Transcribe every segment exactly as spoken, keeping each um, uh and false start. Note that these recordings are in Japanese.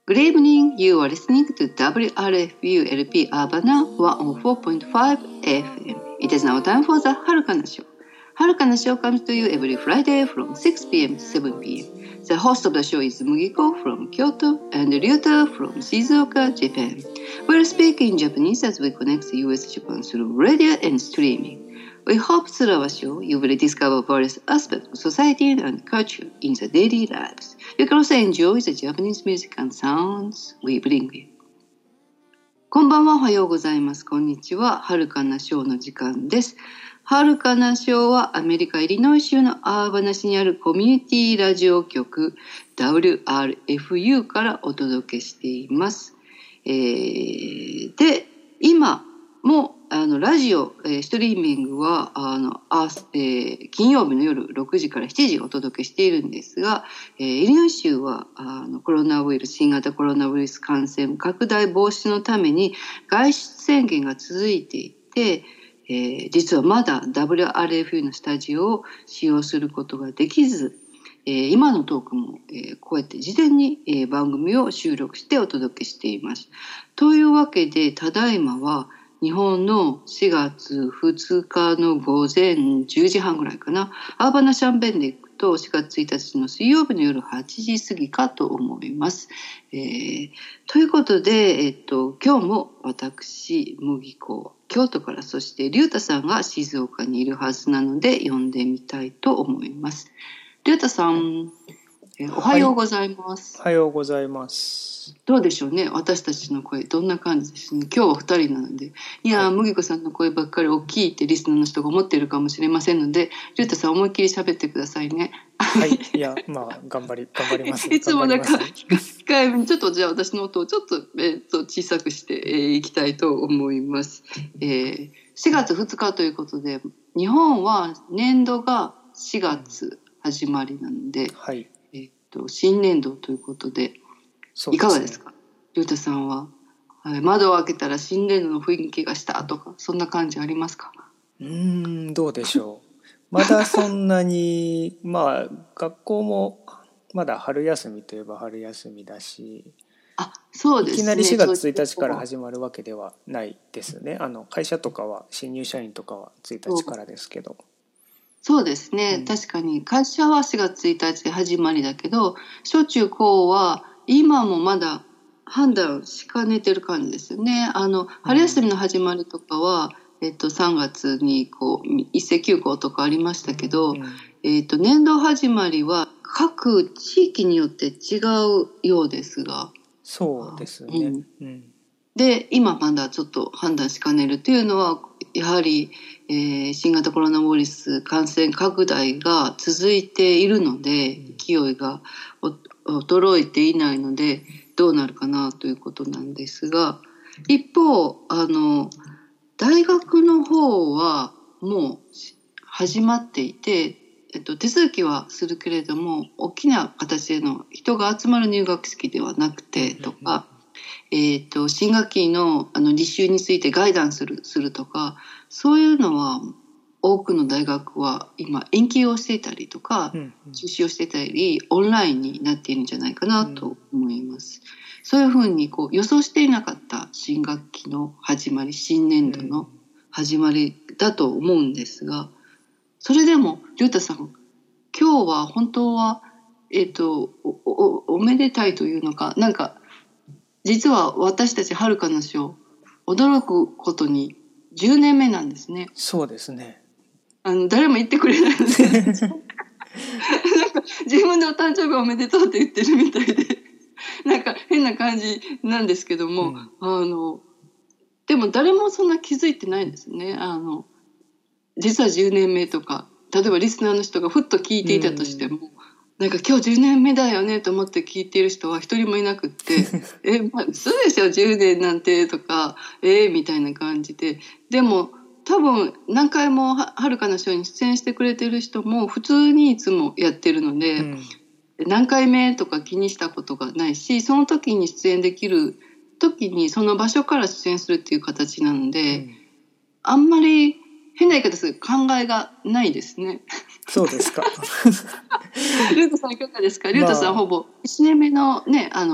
Good evening, you are listening to ダブリューアールエフユーエルピーUrbana ワンオーフォーポイントファイブエフエム. It is now time for the はるかな show. はるかな show comes to you every Friday from six p.m. to seven p.m. The host of the show is Mugiko from Kyoto and Ryuta from Shizuoka, Japan. We'll speak in Japanese as we connect the U S Japan through radio and streaming.We hope through our show you will discover various aspects of society and culture in the daily lives. You can also enjoy the Japanese music and sounds we bring you. こんばんは、おはようございます。こんにちは。はるかなショーの時間です。はるかなショーはアメリカ・イリノイ州のアーバナ市にあるコミュニティラジオ局 ダブリューアールエフユー からお届けしています。えー、で、今もあのラジオ、えー、ストリーミングはあのあ、えー、金曜日の夜ろくじからしちじお届けしているんですが、えー、イリノイ州はあのコロナウイルス新型コロナウイルス感染拡大防止のために外出制限が続いていて、えー、実はまだ ダブリューアールエフユー のスタジオを使用することができず、えー、今のトークも、えー、こうやって事前に、えー、番組を収録してお届けしています。というわけでただいまは日本のしがつふつかの午前じゅうじはんぐらいかな。アーバナシャンベンで行くとしがつついたちの水曜日の夜はちじ過ぎかと思います。えー、ということで、えっと、今日も私、麦子、京都から、そして龍太さんが静岡にいるはずなので呼んでみたいと思います。龍太さん、えー、おはようございます。 はい、おはようございます。 どうでしょうね、私たちの声どんな感じですね。今日はふたりなので、いやー、麦子さんの声ばっかり大きいってリスナーの人が思っているかもしれませんので、龍太さん思いっきり喋ってくださいね。 はい、いや、まあ頑張り頑張ります。 いつもなんか控えめにちょっとじゃあ私の音をちょっと、えー、と小さくしてい、えー、きたいと思います。えー、しがつふつかということで、日本は年度がしがつ始まりなので、 はい、 えー、と新年度ということで。いかがですか、龍太さんは。はい、窓を開けたら新年度の雰囲気がしたとか、そんな感じありますか？ うーん、どうでしょう。まだそんなにまあ学校もまだ春休みといえば春休みだし、 あ、そうですね、 いきなりしがつついたちから始まるわけではないですね。あの会社とかは新入社員とかはついたちからですけど。 そうですね、うん、確かに会社はしがつついたちで始まりだけど、小中高は今もまだ判断しかねてる感じですよね。あの春休みの始まりとかは、うん、えっと、さんがつにこう一斉休校とかありましたけど、うん、えっと、年度始まりは各地域によって違うようですが。 そうですね、うんうん、 で今まだちょっと判断しかねるというのはやはり、えー、新型コロナウイルス感染拡大が続いているので、勢いが衰えていないのでどうなるかなということなんですが、一方あの大学の方はもう始まっていて、えっと、手続きはするけれども大きな形での人が集まる入学式ではなくてとか、えー、と新学期 の, あの履修についてガイダンスす る, するとか、そういうのは多くの大学は今延期をしていたりとか、うんうん、中止をしていたりオンラインになっているんじゃないかなと思います、うん、そういうふうにこう予想していなかった新学期の始まり、新年度の始まりだと思うんですが、それでも龍太さん、今日は本当は、えー、と お, お, おめでたいというのか、なんか実は私たちはるかなショー驚くことにじゅうねんめなんですね。 そうですね。 あの誰も言ってくれないのでなんか自分でお誕生日おめでとうって言ってるみたいでなんか変な感じなんですけども、うん、あのでも誰もそんな気づいてないんですね。あの実はじゅうねんめとか、例えばリスナーの人がふっと聞いていたとしても、うん、なんか今日じゅうねんめだよねと思って聞いている人は一人もいなくってえ、まあ、嘘でしょじゅうねんなんてとか、えー、みたいな感じで、でも多分何回もはるかなショーに出演してくれてる人も普通にいつもやってるので、うん、何回目とか気にしたことがないし、その時に出演できる時にその場所から出演するっていう形なので、うん、あんまり変な言い方ですけど考えがないですね。 そうですか。 龍太さんいかがですか？龍太さん、まあ、ほぼいちねんめのね、あの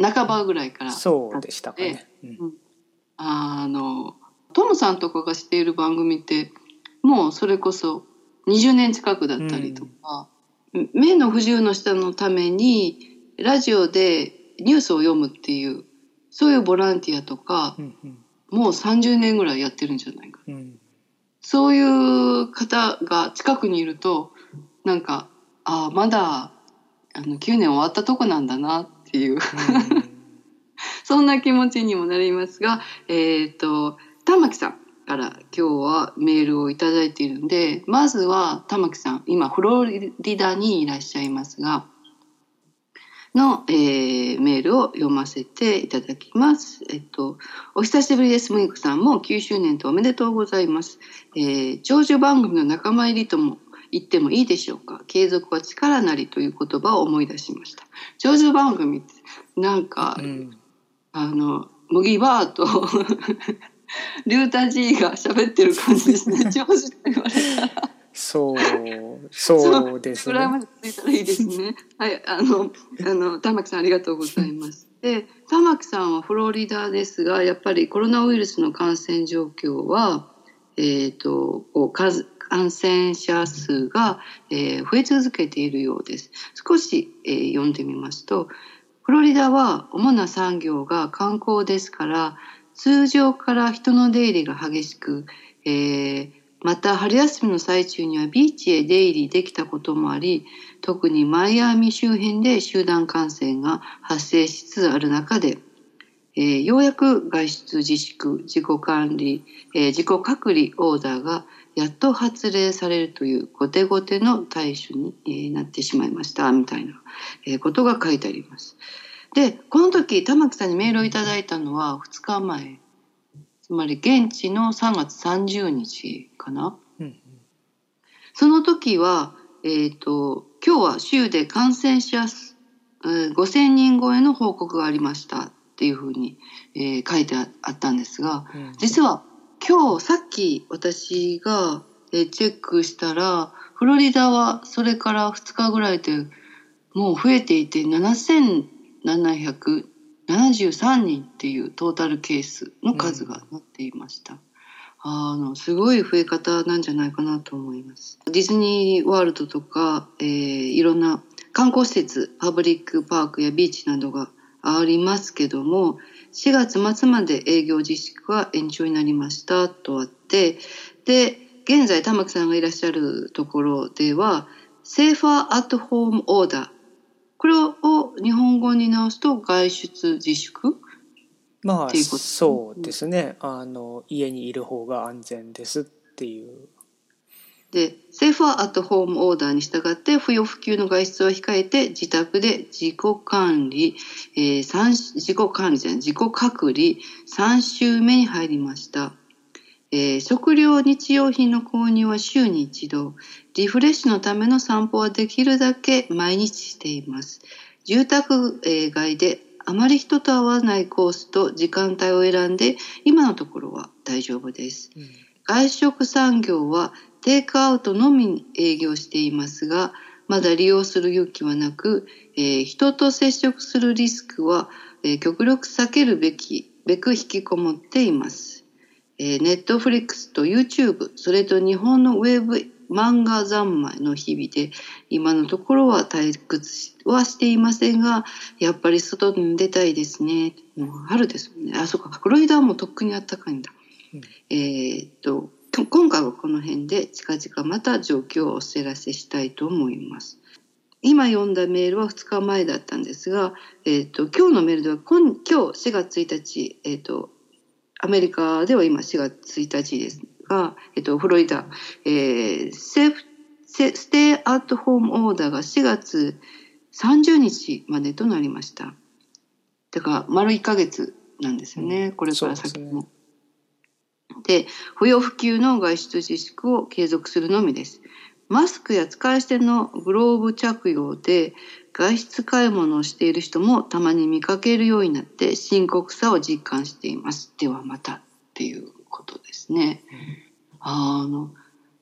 半ばぐらいから、 そうでしたかね、うん、 あのトムさんとかがしている番組ってもうそれこそにじゅうねん近くだったりとか、うん、目の不自由の人のためにラジオでニュースを読むっていうそういうボランティアとか、うんうん、もうさんじゅうねんぐらいやってるんじゃないか、うん、そういう方が近くにいるとなんかあまだあのきゅうねん終わったとこなんだなっていう、うん、そんな気持ちにもなりますが、えっと玉木さんから今日はメールをいただいているので、まずは玉木さん今フロリダにいらっしゃいますがの、えー、メールを読ませていただきます。えっと、お久しぶりです。ムイクさんもきゅうしゅうねんとおめでとうございます。えー、長寿番組の仲間入りとも言ってもいいでしょうか。継続は力なりという言葉を思い出しました。長寿番組ってなんか、うん、あの麦バーとリュータ G が喋ってる感じですね。長寿と言われたら。 そうそうですね。 ぐらいまでついたらいいですね。はい、あのあの玉木さんありがとうございます。で、玉木さんはフロリダですが、やっぱりコロナウイルスの感染状況は、えっとこう感染者数が、えー、増え続けているようです。少し、えー、読んでみますと、フロリダは主な産業が観光ですから、通常から人の出入りが激しく、えーまた春休みの最中にはビーチへ出入りできたこともあり、特にマイアミ周辺で集団感染が発生しつつある中で、えー、ようやく外出自粛、自己管理、えー、自己隔離オーダーがやっと発令されるという後手後手の対処に、えー、なってしまいましたみたいな、えー、ことが書いてあります。で、この時玉木さんにメールをいただいたのはふつかまえ、つまり現地のさんがつさんじゅうにちかな、うんうん、その時は、えーと、今日は州で感染者、えー、ごせんにん超えの報告がありましたっていうふうに、えー、書いてあったんですが、うん、実は今日さっき私が、えー、チェックしたらフロリダはそれからふつかぐらいでもう増えていてななせんななひゃくななじゅうさんにんっていうトータルケースの数が載っていました、うん、あのすごい増え方なんじゃないかなと思います。ディズニーワールドとか、えー、いろんな観光施設、パブリックパークやビーチなどがありますけども、しがつまつまで営業自粛は延長になりましたとあって、で現在玉木さんがいらっしゃるところではセーファーアットホームオーダー、これを日本語に直すと外出自粛、 まあそうですね、あの家にいる方が安全ですっていう。 でセーファーアットホームオーダーに従って不要不急の外出は控えて自宅で自己管理、えー、自己管理じゃない自己隔離さん週目に入りました。えー、食料日用品の購入は週に一度、リフレッシュのための散歩はできるだけ毎日しています。住宅街であまり人と会わないコースと時間帯を選んで今のところは大丈夫です、うん、外食産業はテイクアウトのみに営業していますが、まだ利用する勇気はなく、えー、人と接触するリスクは、えー、極力避けるべきべく引きこもっています。えー、ネットフリックスと YouTube、 それと日本のウェブ漫画三昧の日々で今のところは退屈はしていませんが、やっぱり外に出たいですね。もう春ですもんね。あ、そうか、フロリダはもうとっくに暖かいんだ、うん、えー、っと今回はこの辺で近々また状況をお知らせしたいと思います。今読んだメールはふつかまえだったんですが、えー、っと今日のメールでは今, 今日しがつついたち、えー、っとアメリカでは今しがつついたちですが、えっと、フロリダ、えー、セーフステイアットホームオーダーがしがつさんじゅうにちまでとなりました。だから丸いっかげつなんですよね、うん、これから先も。で、不要不急の外出自粛を継続するのみです。マスクや使い捨てのグローブ着用で外出買い物をしている人もたまに見かけるようになって深刻さを実感しています。ではまたっていうことですね。うん、あの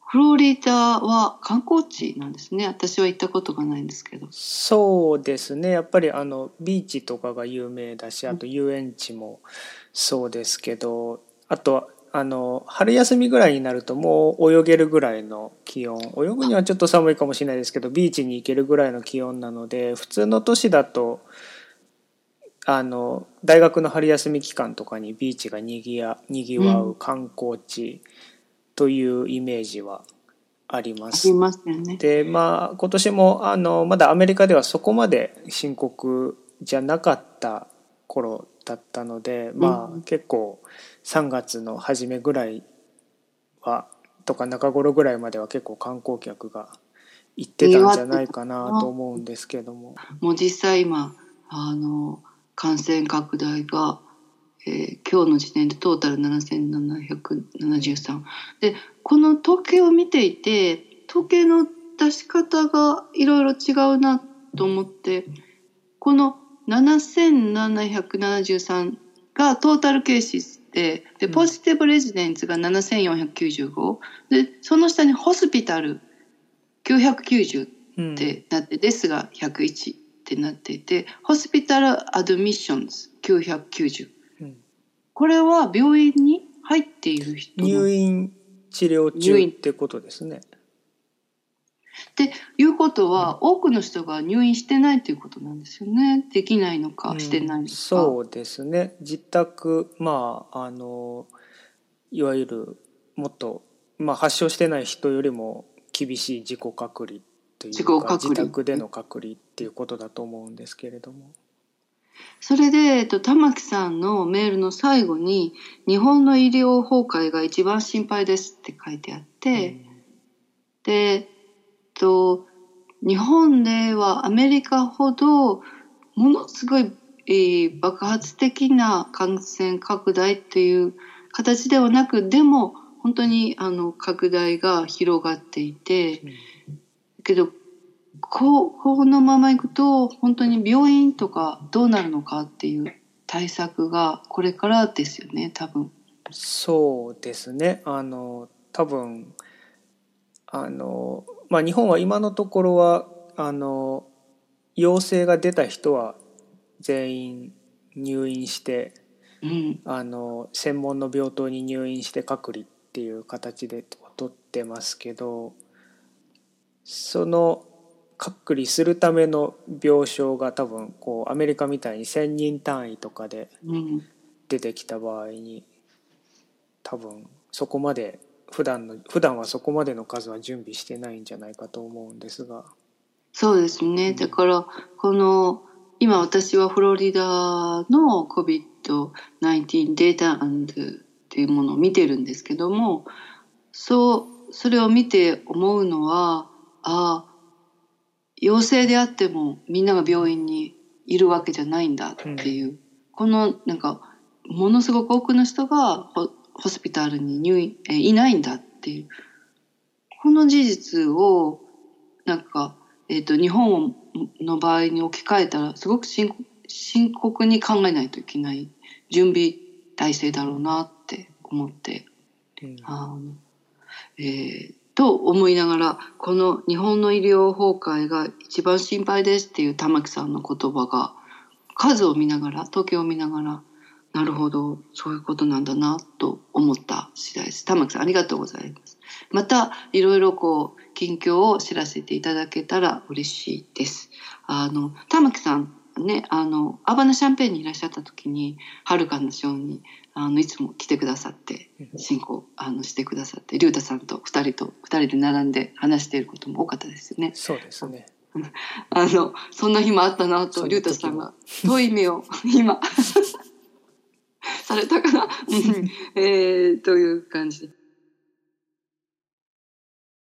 フロリダは観光地なんですね。私は行ったことがないんですけど。 そうですね。やっぱりあのビーチとかが有名だし、あと遊園地もそうですけど、あとあの春休みぐらいになるともう泳げるぐらいの気温、泳ぐにはちょっと寒いかもしれないですけど、ビーチに行けるぐらいの気温なので、普通の年だとあの大学の春休み期間とかにビーチがにぎやにぎわう観光地というイメージはあります。 ありますよね。 で、まあ今年もあのまだアメリカではそこまで深刻じゃなかった頃だったので、まあ、 うん、 結構さんがつの初めぐらいはとか中頃ぐらいまでは結構観光客が行ってたんじゃないかなと思うんですけども、 もう実際今あの感染拡大が、えー、今日の時点でトータルななせんななひゃくななじゅうさんで、この統計を見ていて統計の出し方がいろいろ違うなと思って、このななせんななひゃくななじゅうさんがトータルケースで、でポジティブレジデンツがななせんよんひゃくきゅうじゅうごで、その下にホスピタルきゅうひゃくきゅうじゅうってなって、うん、デスがひゃくいちってなっていて、ホスピタルアドミッションズきゅうひゃくきゅうじゅう、うん、これは病院に入っている人の入院治療中ってことですね。 っていうことは、うん、多くの人が入院してないということなんですよね。できないのか、うん、してないのか。 そうですね。自宅、まああのいわゆるもっと、まあ、発症してない人よりも厳しい自己隔離というか、自宅での隔離っていうことだと思うんですけれども、 それで、えっと、玉木さんのメールの最後に日本の医療崩壊が一番心配ですって書いてあって、うん、で、えっと、日本ではアメリカほどものすごい、えー、爆発的な感染拡大っていう形ではなく、でも本当にあの拡大が広がっていて、うん、けどこう、このままいくと本当に病院とかどうなるのかっていう対策がこれからですよね、多分。 そうですね。あの多分あの、まあ、日本は今のところはあの陽性が出た人は全員入院して、うん、あの専門の病棟に入院して隔離っていう形で取ってますけど、その隔離するための病床が多分こうアメリカみたいにせんにん単位とかで出てきた場合に、多分そこまで普段の普段はそこまでの数は準備してないんじゃないかと思うんですが。 そうですね。だからこの今私はフロリダの コビッドナインティーン データっていうものを見てるんですけども、そうそれを見て思うのは、ああ陽性であってもみんなが病院にいるわけじゃないんだっていう、うん、このなんかものすごく多くの人がホ、ホスピタルに入院えいないんだっていうこの事実をなんか、えーと、日本の場合に置き換えたらすごく深刻、深刻に考えないといけない準備体制だろうなって思って、うん、あのえーと思いながら、この日本の医療崩壊が一番心配ですっていう玉木さんの言葉が数を見ながら、統計を見ながら、なるほどそういうことなんだなと思った次第です。玉木さんありがとうございます。またいろいろこう近況を知らせていただけたら嬉しいです。あの玉木さんね、あのアバナシャンペーンにいらっしゃった時にはるかのショーにあのいつも来てくださって進行あのしてくださって、龍太さんとふたりとふたりで並んで話していることも多かったですよね。 そうですね。 あのそんな日もあったなと龍太さんが遠い目を今されたかな、えー、という感じで。